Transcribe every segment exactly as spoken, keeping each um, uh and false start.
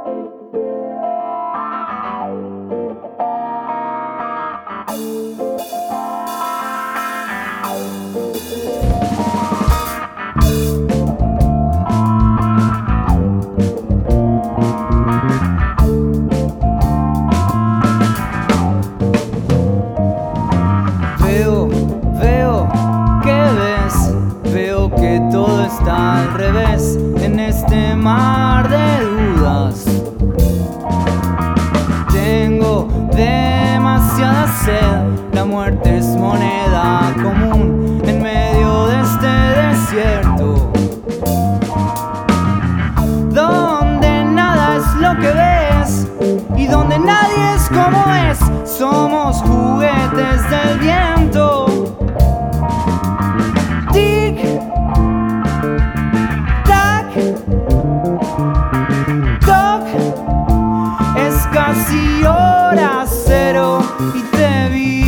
Veo, veo, ¿qué ves? Veo que todo está al revés en este mar de dudas. Tengo demasiada sed, la muerte es moneda común en medio de este desierto, donde nada es lo que ves y donde nadie es como es. Somos juguetes del viento. Tic, tac, toc. Es casi hora cero y te vi.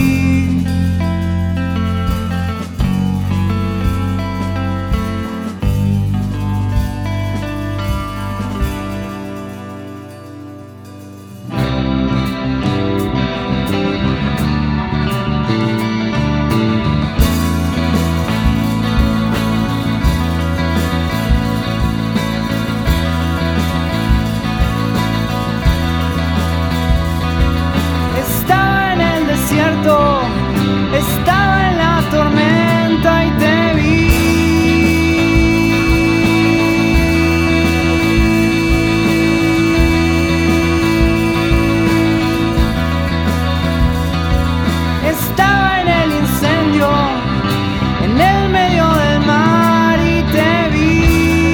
Estaba en la tormenta y te vi. Estaba en el incendio, en el medio del mar y te vi.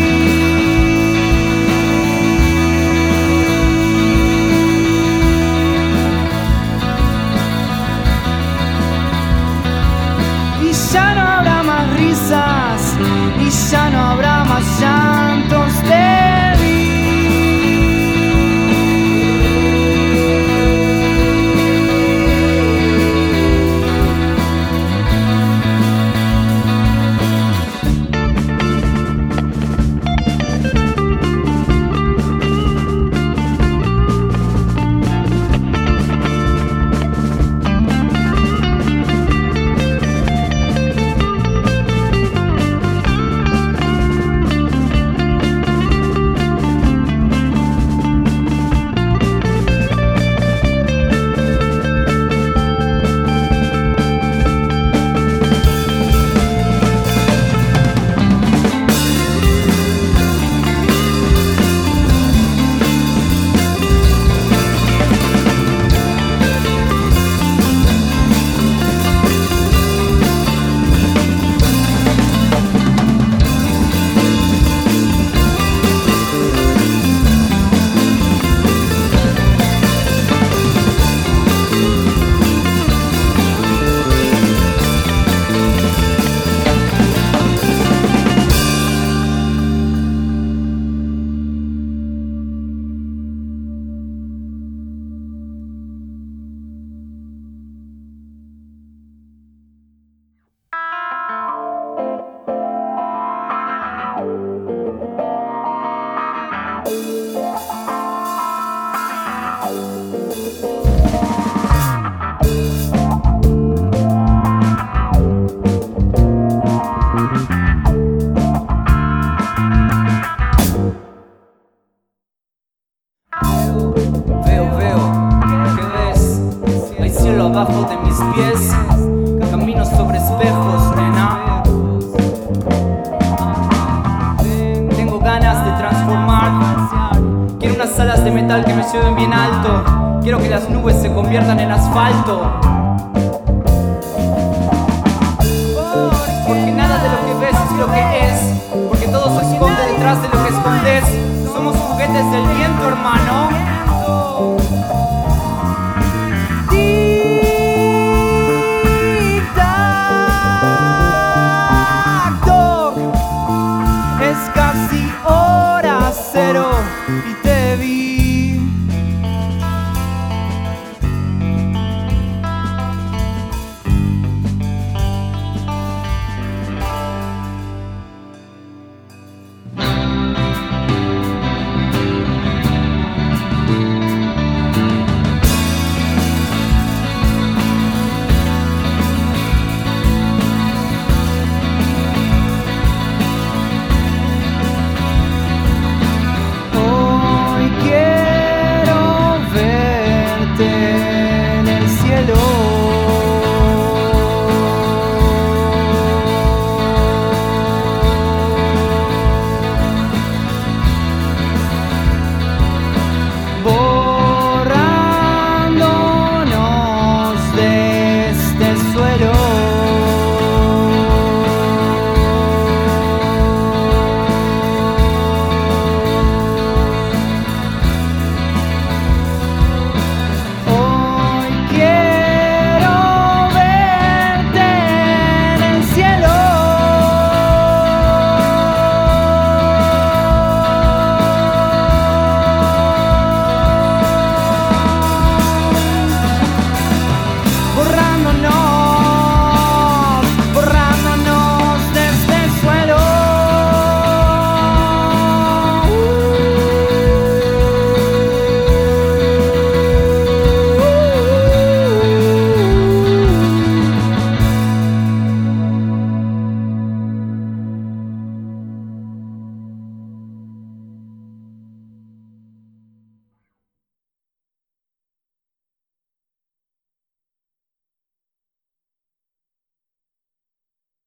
Y ya no habrá más risas, y ya no habrá más llantos, te vi. Veo, veo, ¿qué ves? Hay cielo abajo de mis pies, camino sobre espejos, nena. Tengo ganas de transformar. Quiero unas alas de metal que me lleven bien alto. Quiero que las nubes se conviertan en asfalto. Porque nada de lo que ves es lo que es. Porque todo se esconde detrás de lo que escondes. Somos juguetes del viento, hermano. Tic-tac-toc. Es casi hora cero y te